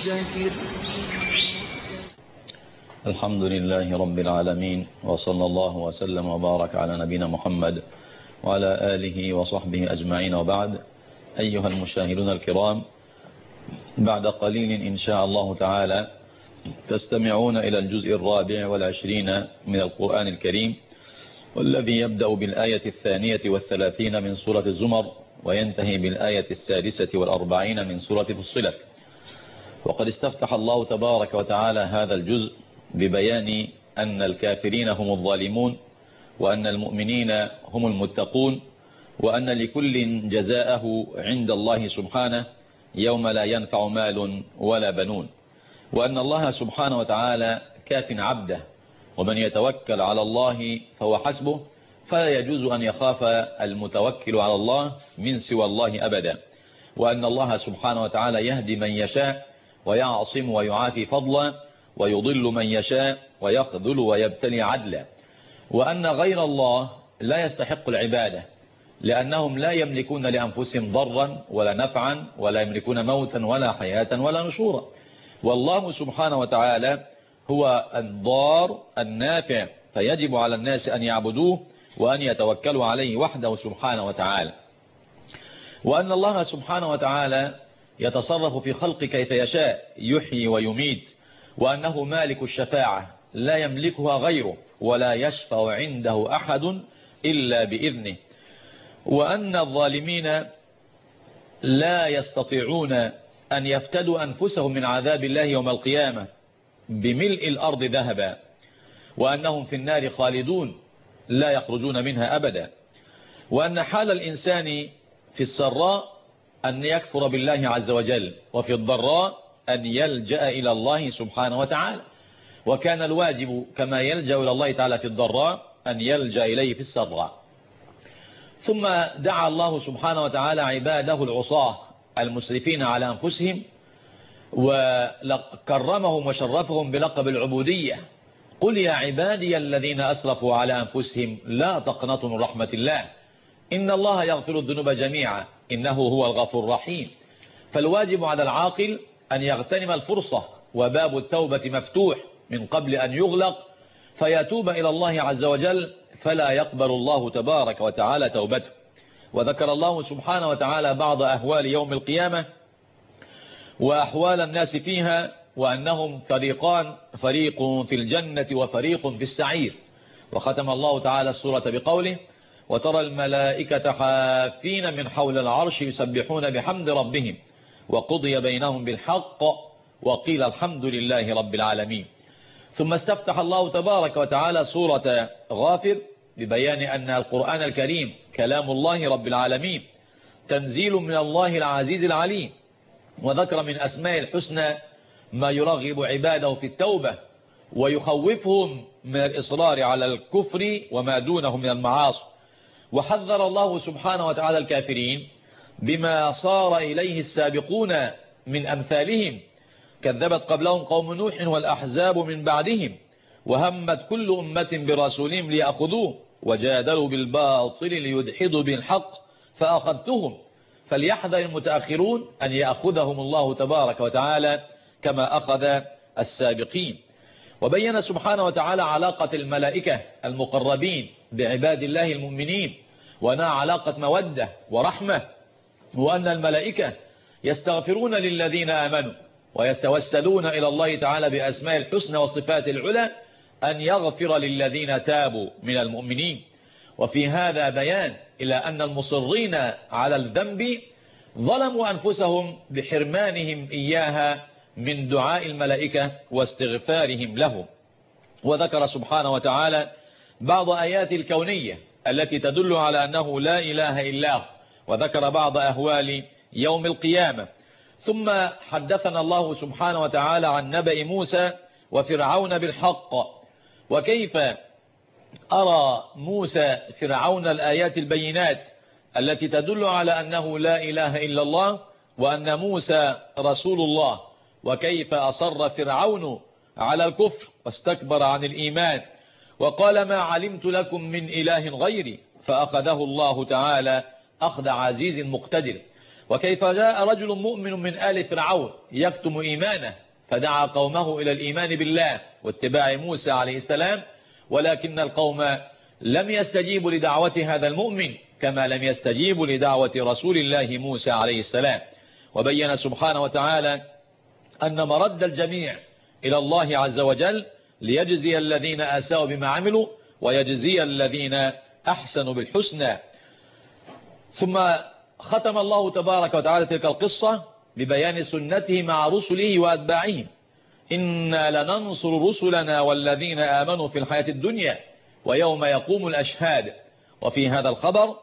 مدكر. الحمد لله رب العالمين، وصلى الله وسلم وبارك على نبينا محمد وعلى آله وصحبه أجمعين، وبعد. أيها المشاهدون الكرام، بعد قليل إن شاء الله تعالى تستمعون إلى الجزء 24 من القرآن الكريم، والذي يبدأ بالآية 32 من سورة الزمر وينتهي بالآية 46 من سورة فصلت. وقد استفتح الله تبارك وتعالى هذا الجزء ببيان أن الكافرين هم الظالمون، وأن المؤمنين هم المتقون، وأن لكل جزاءه عند الله سبحانه يوم لا ينفع مال ولا بنون، وأن الله سبحانه وتعالى كاف عبده، ومن يتوكل على الله فهو حسبه، فلا يجوز أن يخاف المتوكل على الله من سوى الله أبدا، وأن الله سبحانه وتعالى يهدي من يشاء ويعصم ويعافي فضلا، ويضل من يشاء ويخذل ويبتلي عدلا، وأن غير الله لا يستحق العبادة، لأنهم لا يملكون لأنفسهم ضرا ولا نفعا، ولا يملكون موتا ولا حياة ولا نشورا، والله سبحانه وتعالى هو الضار النافع، فيجب على الناس أن يعبدوه وأن يتوكلوا عليه وحده سبحانه وتعالى، وأن الله سبحانه وتعالى يتصرف في خلق كيف يشاء، يحيي ويميت، وأنه مالك الشفاعة لا يملكها غيره، ولا يشفع عنده أحد إلا بإذنه، وأن الظالمين لا يستطيعون أن يفتدوا أنفسهم من عذاب الله يوم القيامة بملء الأرض ذهبا، وأنهم في النار خالدون لا يخرجون منها أبدا، وأن حال الإنسان في السراء أن يكفر بالله عز وجل، وفي الضراء أن يلجأ إلى الله سبحانه وتعالى، وكان الواجب كما يلجأ إلى الله تعالى في الضراء أن يلجأ إليه في السراء. ثم دعا الله سبحانه وتعالى عباده العصاة المسرفين على أنفسهم، وكرمهم وشرفهم بلقب العبودية. قل يا عبادي الذين أسرفوا على أنفسهم لا تقنطوا من رحمة الله إن الله يغفر الذنوب جميعا إنه هو الغفور الرحيم. فالواجب على العاقل أن يغتنم الفرصة، وباب التوبة مفتوح من قبل أن يغلق، فيتوب إلى الله عز وجل، فلا يقبل الله تبارك وتعالى توبته. وذكر الله سبحانه وتعالى بعض أهوال يوم القيامة وأحوال الناس فيها، وأنهم فريقان، فريق في الجنة وفريق في السعير. وختم الله تعالى السورة بقوله: وترى الملائكة حافين من حول العرش يسبحون بحمد ربهم وقضي بينهم بالحق وقيل الحمد لله رب العالمين. ثم استفتح الله تبارك وتعالى سورة غافر ببيان أن القرآن الكريم كلام الله رب العالمين، تنزيل من الله العزيز العليم، وذكر من أسماء الحسنى ما يرغب عباده في التوبة ويخوفهم من الإصرار على الكفر وما دونه من المعاصي. وحذر الله سبحانه وتعالى الكافرين بما صار إليه السابقون من أمثالهم، كذبت قبلهم قوم نوح والأحزاب من بعدهم، وهمت كل أمة برسولهم ليأخذوه، وجادلوا بالباطل ليدحضوا بالحق فأخذتهم، فليحذر المتأخرون أن يأخذهم الله تبارك وتعالى كما أخذ السابقين. وبين سبحانه وتعالى علاقة الملائكة المقربين بعباد الله المؤمنين، وأنها علاقة مودة ورحمة، وأن الملائكة يستغفرون للذين آمنوا ويستوسلون إلى الله تعالى بأسماء الحسنى وصفات العلى أن يغفر للذين تابوا من المؤمنين. وفي هذا بيان إلى أن المصرين على الذنب ظلموا أنفسهم بحرمانهم إياها من دعاء الملائكة واستغفارهم لهم. وذكر سبحانه وتعالى بعض آيات الكونية التي تدل على أنه لا إله إلا هو، وذكر بعض أهوال يوم القيامة. ثم حدثنا الله سبحانه وتعالى عن نبأ موسى وفرعون بالحق، وكيف أرى موسى فرعون الآيات البينات التي تدل على أنه لا إله إلا الله، وأن موسى رسول الله، وكيف أصر فرعون على الكفر واستكبر عن الإيمان وقال ما علمت لكم من إله غيري، فأخذه الله تعالى أخذ عزيز مقتدر. وكيف جاء رجل مؤمن من آل فرعون يكتم إيمانه فدعا قومه إلى الإيمان بالله واتباع موسى عليه السلام، ولكن القوم لم يستجيبوا لدعوة هذا المؤمن كما لم يستجيبوا لدعوة رسول الله موسى عليه السلام. وبين سبحانه وتعالى أن مرد الجميع إلى الله عز وجل ليجزي الذين آسوا بما عملوا ويجزي الذين أحسنوا بالحسنى. ثم ختم الله تبارك وتعالى تلك القصة ببيان سنته مع رسله وأتباعهم: إنا لننصر رسلنا والذين آمنوا في الحياة الدنيا ويوم يقوم الأشهاد. وفي هذا الخبر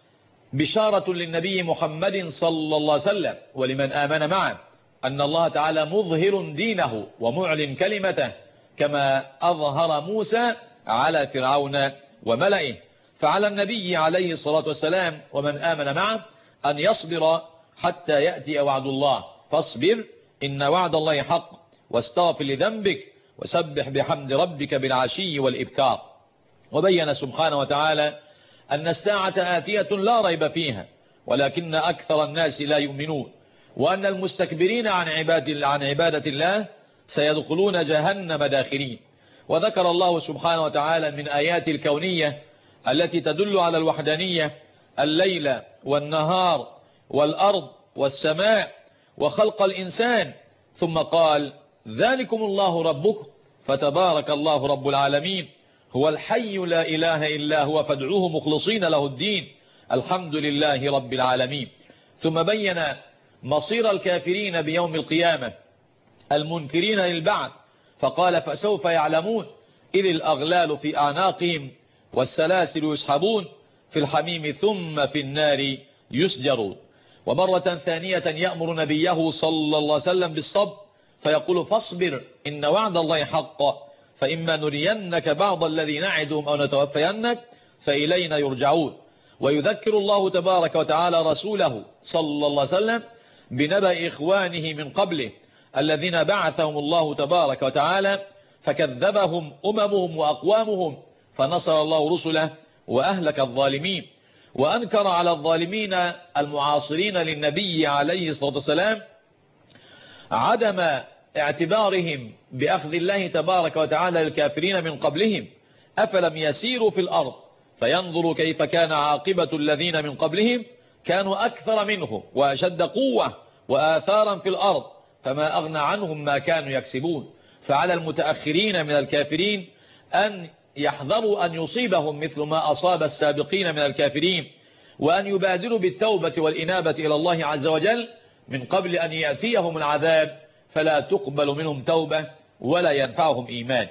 بشارة للنبي محمد صلى الله عليه وسلم ولمن آمن معه أن الله تعالى مظهر دينه ومعلن كلمته كما أظهر موسى على فرعون وملئه. فعلى النبي عليه الصلاة والسلام ومن آمن معه أن يصبر حتى يأتي وعد الله، فاصبر إن وعد الله حق واستغفر لذنبك وسبح بحمد ربك بالعشي والإبكار. وبين سبحانه وتعالى أن الساعة آتية لا ريب فيها ولكن أكثر الناس لا يؤمنون، وأن المستكبرين عن عبادة الله سيدخلون جهنم داخرين. وذكر الله سبحانه وتعالى من آيات الكونية التي تدل على الوحدانية الليل والنهار والأرض والسماء وخلق الإنسان، ثم قال: ذلكم الله ربكم فتبارك الله رب العالمين هو الحي لا إله إلا هو فادعوه مخلصين له الدين الحمد لله رب العالمين. ثم بين مصير الكافرين بيوم القيامة المنكرين للبعث فقال: فسوف يعلمون إذ الأغلال في أعناقهم والسلاسل يسحبون في الحميم ثم في النار يسجرون. ومرة ثانية يأمر نبيه صلى الله عليه وسلم بالصبر فيقول: فاصبر إن وعد الله حق فإما نرينك بعض الذي نعدهم أو نتوفينك فإلينا يرجعون. ويذكر الله تبارك وتعالى رسوله صلى الله عليه وسلم بنبأ إخوانه من قبله الذين بعثهم الله تبارك وتعالى فكذبهم أممهم وأقوامهم فنصر الله رسله وأهلك الظالمين. وأنكر على الظالمين المعاصرين للنبي عليه الصلاة والسلام عدم اعتبارهم بأخذ الله تبارك وتعالى للكافرين من قبلهم. أفلم يسيروا في الأرض فينظروا كيف كان عاقبة الذين من قبلهم كانوا أكثر منهم وأشد قوة وآثارا في الأرض فما أغنى عنهم ما كانوا يكسبون. فعلى المتأخرين من الكافرين أن يحذروا أن يصيبهم مثل ما أصاب السابقين من الكافرين، وأن يبادروا بالتوبة والإنابة إلى الله عز وجل من قبل أن يأتيهم العذاب فلا تقبل منهم توبة ولا ينفعهم إيمان.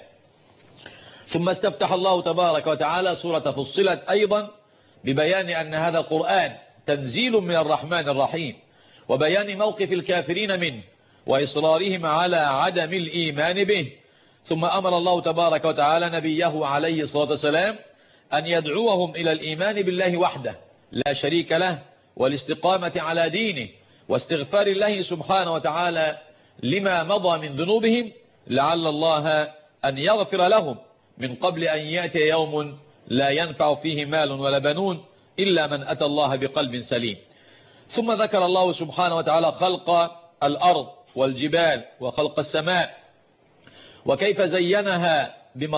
ثم استفتح الله تبارك وتعالى سورة فصلت أيضا ببيان أن هذا القرآن تنزيل من الرحمن الرحيم وبيان موقف الكافرين منه وإصرارهم على عدم الإيمان به. ثم أمر الله تبارك وتعالى نبيه عليه الصلاة والسلام أن يدعوهم إلى الإيمان بالله وحده لا شريك له والاستقامة على دينه واستغفار الله سبحانه وتعالى لما مضى من ذنوبهم لعل الله أن يغفر لهم من قبل أن يأتي يوم لا ينفع فيه مال ولا بنون إلا من أتى الله بقلب سليم. ثم ذكر الله سبحانه وتعالى خلق الأرض والجبال وخلق السماء وكيف زينها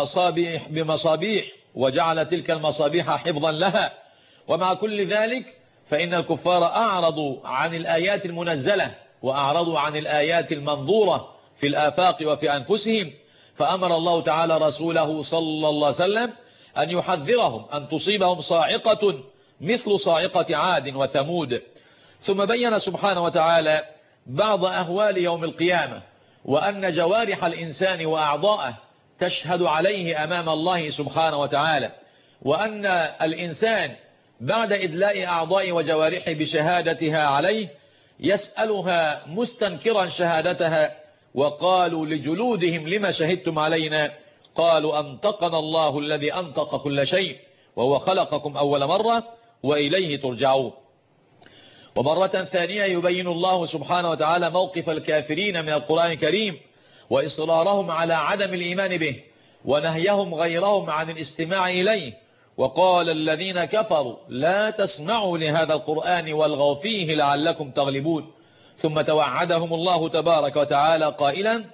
بمصابيح وجعل تلك المصابيح حفظا لها. ومع كل ذلك فإن الكفار أعرضوا عن الآيات المنزلة وأعرضوا عن الآيات المنظورة في الآفاق وفي أنفسهم، فأمر الله تعالى رسوله صلى الله عليه وسلم أن يحذرهم أن تصيبهم صاعقة مثل صاعقة عاد وثمود. ثم بين سبحانه وتعالى بعض أهوال يوم القيامة وأن جوارح الإنسان وأعضاءه تشهد عليه أمام الله سبحانه وتعالى، وأن الإنسان بعد إدلاء أعضاء وجوارحه بشهادتها عليه يسألها مستنكرا شهادتها. وقالوا لجلودهم لما شهدتم علينا قالوا أنطقنا الله الذي أنطق كل شيء وهو خلقكم أول مرة وإليه ترجعون. ومرة ثانية يبين الله سبحانه وتعالى موقف الكافرين من القرآن الكريم وإصرارهم على عدم الإيمان به ونهيهم غيرهم عن الاستماع إليه وقال الذين كفروا لا تسمعوا لهذا القرآن والغوا فيه لعلكم تغلبون. ثم توعدهم الله تبارك وتعالى قائلا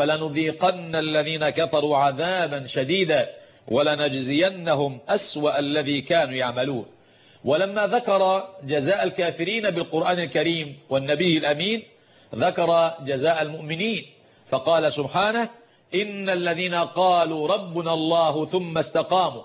فلنذيقن الذين كفروا عذابا شديدا ولنجزينهم أسوأ الذي كانوا يعملون. ولما ذكر جزاء الكافرين بالقرآن الكريم والنبي الأمين ذكر جزاء المؤمنين فقال سبحانه إن الذين قالوا ربنا الله ثم استقاموا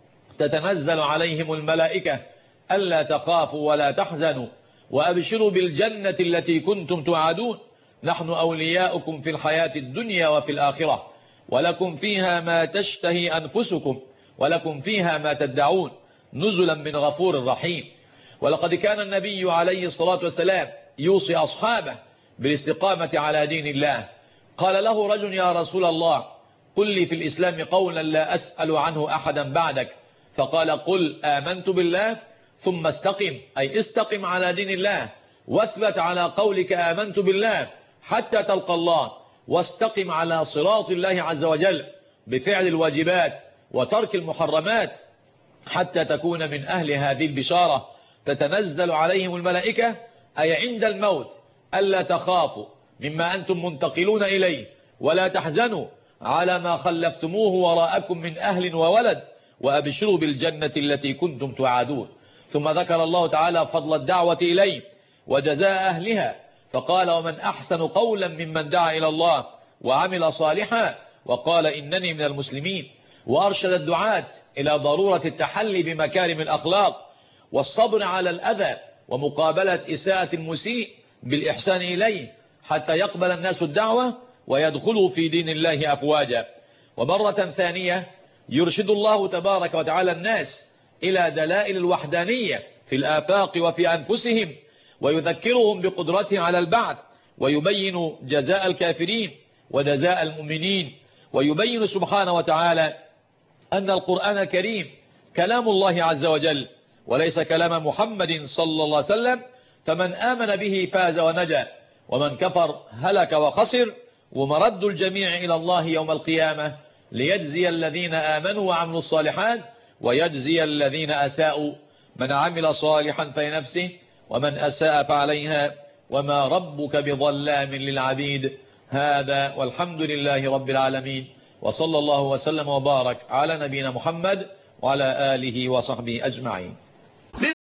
تتنزل عليهم الملائكة ألا تخافوا ولا تحزنوا وأبشروا بالجنة التي كنتم توعدون نحن أولياؤكم في الحياة الدنيا وفي الآخرة ولكم فيها ما تشتهي أنفسكم ولكم فيها ما تدعون نزلا من غفور رحيم. ولقد كان النبي عليه الصلاة والسلام يوصي أصحابه بالاستقامة على دين الله. قال له رجل يا رسول الله قل لي في الإسلام قولا لا أسأل عنه أحدا بعدك. فقال قل آمنت بالله ثم استقم أي استقم على دين الله واثبت على قولك آمنت بالله حتى تلقى الله واستقم على صراط الله عز وجل بفعل الواجبات وترك المحرمات حتى تكون من أهل هذه البشارة تتنزل عليهم الملائكة أي عند الموت ألا تخافوا مما أنتم منتقلون إليه ولا تحزنوا على ما خلفتموه وراءكم من أهل وولد وأبشروا بالجنة التي كنتم توعدون. ثم ذكر الله تعالى فضل الدعوة إليه وجزاء أهلها فقال ومن أحسن قولا ممن دعا إلى الله وعمل صالحا وقال إنني من المسلمين. وأرشد الدعاة إلى ضرورة التحلي بمكارم الأخلاق والصبر على الأذى ومقابلة إساءة المسيء بالإحسان إليه حتى يقبل الناس الدعوة ويدخلوا في دين الله أفواجا. ومرة ثانية يرشد الله تبارك وتعالى الناس إلى دلائل الوحدانية في الآفاق وفي أنفسهم ويذكرهم بقدرته على البعث ويبين جزاء الكافرين وجزاء المؤمنين ويبين سبحانه وتعالى أن القرآن الكريم كلام الله عز وجل وليس كلام محمد صلى الله عليه وسلم فمن آمن به فاز ونجا ومن كفر هلك وخسر. ومرد الجميع إلى الله يوم القيامة ليجزي الذين آمنوا وعملوا الصالحات ويجزي الذين أساءوا من عمل صالحا فلنفسه ومن أساء فعليها وما ربك بظلام للعبيد. هذا والحمد لله رب العالمين وصلى الله وسلم وبارك على نبينا محمد وعلى آله وصحبه أجمعين.